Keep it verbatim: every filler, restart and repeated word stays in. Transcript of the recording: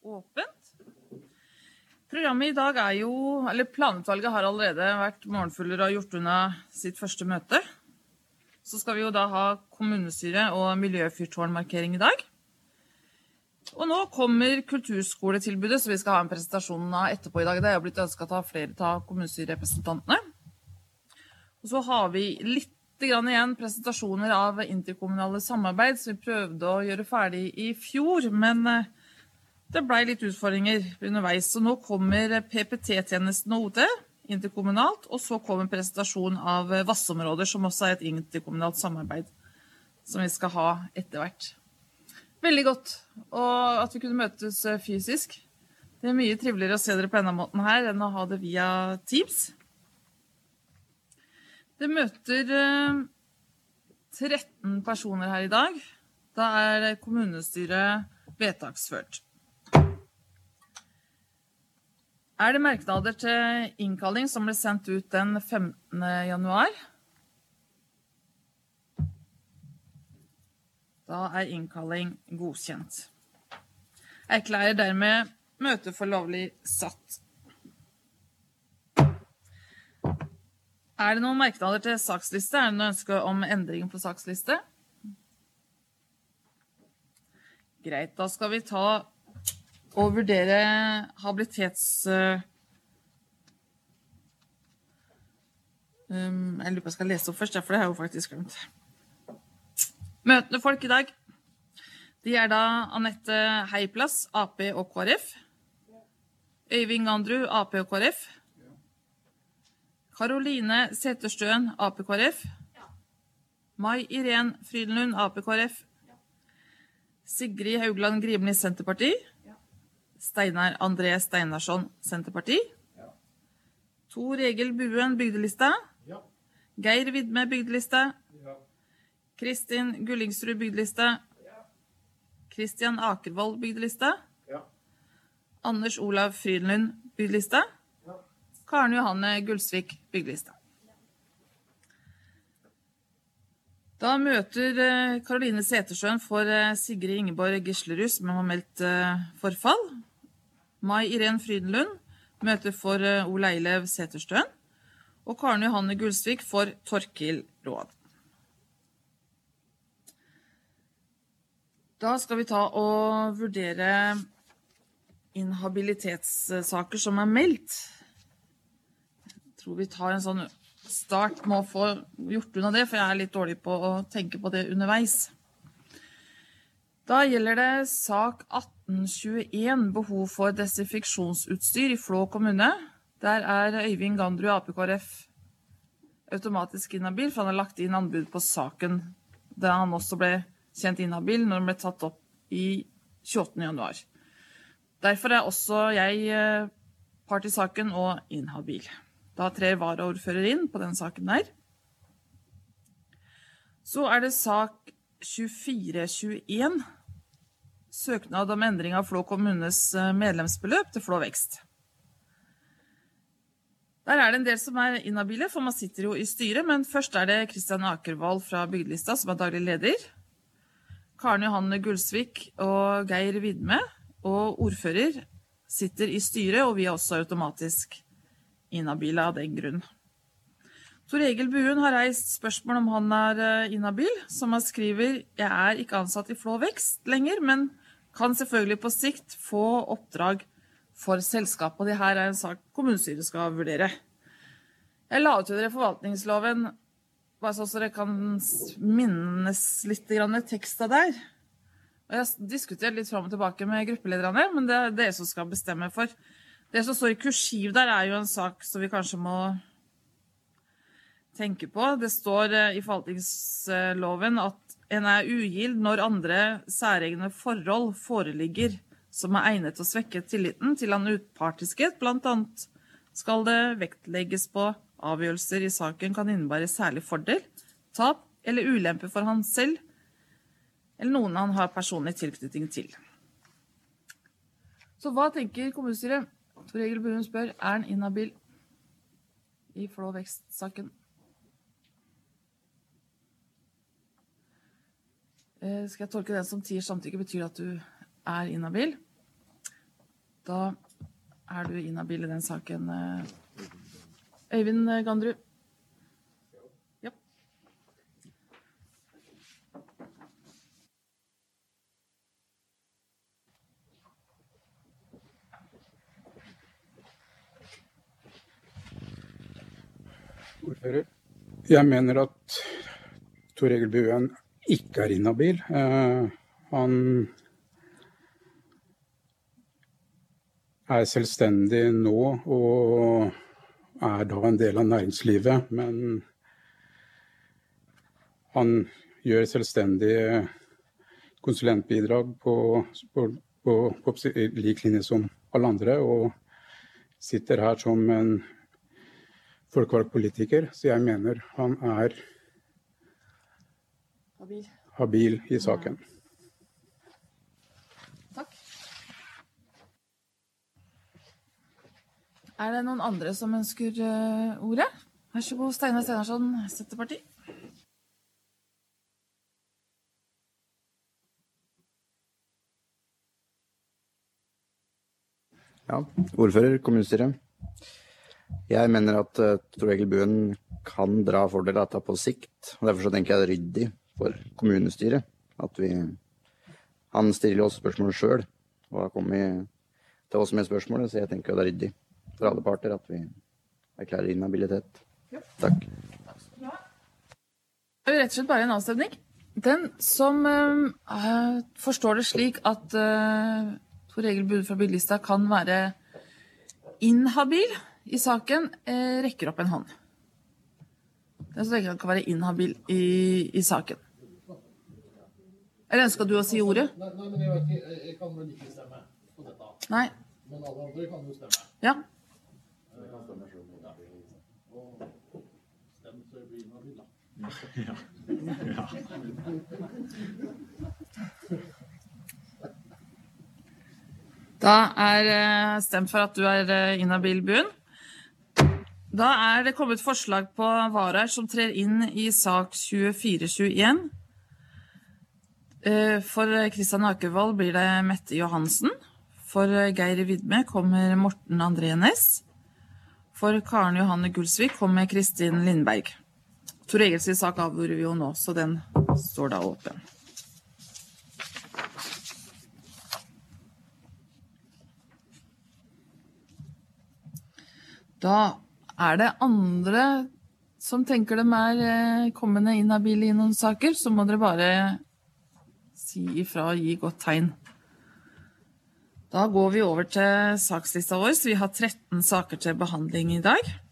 åpent. Programmet i dag er jo, eller planutvalget har allerede vært morgenfuller og gjort unna sitt første møte. Så skal vi jo da ha kommunestyre og miljøfyrtårnmarkering i dag. Og nå kommer kulturskoletilbudet, så vi skal ha en presentasjon av etterpå i dag. Det er jo blitt ønsket av flere av kommunestyrerepresentantene. Og så har vi litt grann igjen presentasjoner av interkommunale samarbeid, som vi prøvde å gjøre ferdig i fjor, men det ble litt utfordringer underveis. Så nå kommer P P T-tjenesten og O T, interkommunalt, og så kommer presentasjon av vassområder, som også er et interkommunalt samarbeid, som vi skal ha etter hvert. Veldig godt, og at vi kunne møtes fysisk. Det er mye triveligere å se dere på denne måten her, enn å ha det via Teams. Det møter tretten personer her i dag. Da er kommunestyret vedtaksført. Er det merknader til innkalling som ble sendt ut den femtende januar? Da er innkalling godkjent. Jeg erklærer dermed møtet for lovlig satt. Er det noen merknader til saksliste? Er det noen ønske om endring på saksliste? Greit, da skal vi ta og vurdere habilitets... Um, jeg lurer på om jeg skal lese opp først, for det har jeg jo faktisk glemt. Møtende folk i dag, de er da Annette Heiplass, A P og K R F. Øyvind Gandrud, A P og K R F. Karoline Seterstøen, A P K R F. Mai Irén Frydenlund, A P K R F. Sigrid Haugland Gribni, Senterparti. Steinar André Steinarsson, Senterparti. Tor Egil Buen, Bygdelista. Geir Vidme, Bygdelista. Kristin Gullingsrud, Bygdelista. Kristian Akervold, Bygdelista. Anders Olav Frydenlund, Bygdelista. Karen Johanne Gulsvik, Bygdelista. Da møter Karoline Setersjøen for Sigrid Ingeborg Gislerud, som har meldt forfall. Mai Irén Frydenlund møter for Ole Eilev Seterstøen. Og Karen Johanne Gulsvik for Torkil Råd. Da skal vi ta og vurdere inhabilitetssaker som er meldt. Jeg tror vi tar en sånn start med å få gjort unna det, for jeg er litt dårlig på å tenke på det underveis. Da gjelder det sak atten tjueen, behov for desinfeksjonsutstyr i Flå kommune. Der er Øyvind Gandrud, A P K R F, automatisk inhabil, for han har lagt inn anbud på saken, der han også ble kjent inhabil når den ble tatt opp i tjueåttende januar. Derfor er også jeg part i saken og inhabil. Da trer varaordfører inn på den saken der. Så er det sak tjuefire tjueen, søknad om endring av Flå kommunes medlemsbeløp til Flå Vekst. Der er det en del som er inhabile, for man sitter jo i styret, men først er det Kristian Akervold fra Bygdelista, som er daglig leder. Karen Johanne Gulsvik og Geir Vidme og ordfører sitter i styret, og vi er også automatisk inhabile av den grunn. Tor Egil Buen har reist spørsmål om han er inhabil, som han skriver: «Jeg er ikke ansatt i Flå Vekst lenger, men kan selvfølgelig på sikt få oppdrag for selskapet, og det her er en sak kommunestyret skal vurdere.» Jeg la ut til dere forvaltningsloven, bare så dere kan minnes litt grann teksta der. Og jeg har diskutert litt frem og tilbake med gruppelederne, men det er dere som skal bestemme for. Det som står i kursiv der er jo en sak som vi kanskje må tenke på. Det står i forvaltningsloven at en er ugild når andre særegne forhold foreligger som er egnet til å svekke tilliten til en utpartiskhet. Blant annet skal det vektlegges på avgjørelser i saken kan innebære særlig fordel, tap eller ulempe for han selv, eller noen han har personlig tilknytning til. Så hva tenker kommunestyret? Tor Egil Buen spør, er han inhabil i Flå Vekst-saken? Skal jeg tolke det som tier samtykke betyr at du er inhabil? Da er du inhabil i den saken. Øyvind Gandrud. Ja. Ordfører. Jeg mener at Tor Egil Buen ikke er inhabil. Uh, han er selvstendig nå og er da en del av næringslivet, men han gjør selvstendige konsulentbidrag på, på, på, på lik linje som alle andre, og sitter her som en folkevalgt politiker, så jeg mener han er habil, habil i saken. Takk. Er det noen andre som ønsker uh, ordet? Vær så god, Steinar Steinarsson, Senterparti. Ja, ordfører, kommunestyre. Jeg mener at uh, Tor Egil Buen kan dra fordel av dette på sikt, og derfor så tenker jeg det er ryddig for kommunestyret at vi, han stiller oss spørsmål selv, og har kommet til oss med spørsmålet, så jeg tenker det er ryddig for alle parter at vi erklærer inhabilitet. Ja. Takk. Takk skal du ha. Det er rett og slett bare en avstemning. Den som uh, forstår det slik at uh, Tor Egil Buen fra Billista kan være inhabil i saken, uh, rekker opp en hånd. Den som tenker at han kan være inhabil i, i saken. Eller ønsker du å si ordet? Nei, nei men jeg, vet, jeg, jeg kan vel ikke stemme på dette. Nei. Men alle andre kan jo stemme. Ja. Jeg kan stemme selv. Ja. Og stemme så jeg blir inhabil, da. Ja. Da er uh, stemt for at du er uh, inhabil, Buen. Da er det kommet forslag på varaer som trer inn i sak tjuefire tjueen. For Kristian Akervold blir det Mette Johansen. For Geir Vidme kommer Morten André Næss. For Karen Johanne Gulsvik kommer Kristin Lindberg. Tor Egils sak avgjorde vi jo nå, så den står da åpen. Da er det andre som tenker dem er kommende inhabile i noen saker, så må dere bare si ifra og gi godt tegn. Da går vi over til sakslista vår, så vi har tretten saker til behandling i dag.